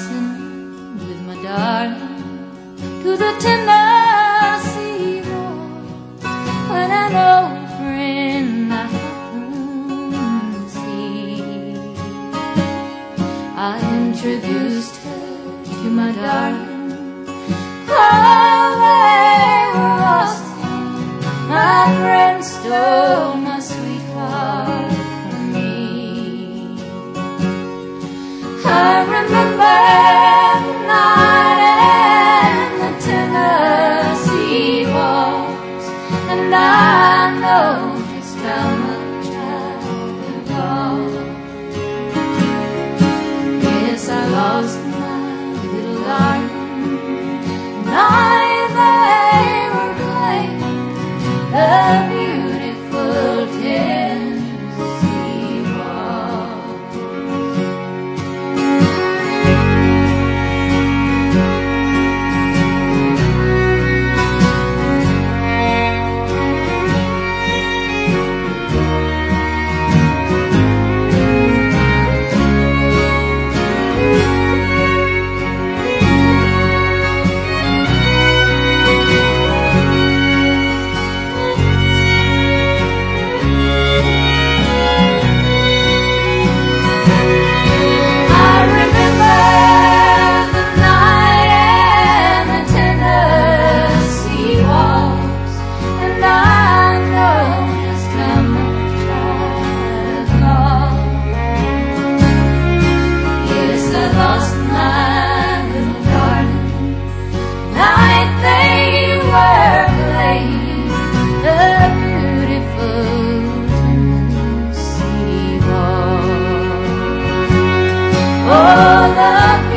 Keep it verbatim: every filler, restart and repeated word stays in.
crossing with my darling to the Tennessee waltz, when an old friend I happened to see. I introduced her to my darling. While they were lost, my friend stole my sweetheart from me. I remember the night and the Tennessee waltz, and I know just how much I lost. Yes, I lost my little darling. Night they were playing the beautiful Tennessee waltz. Oh, the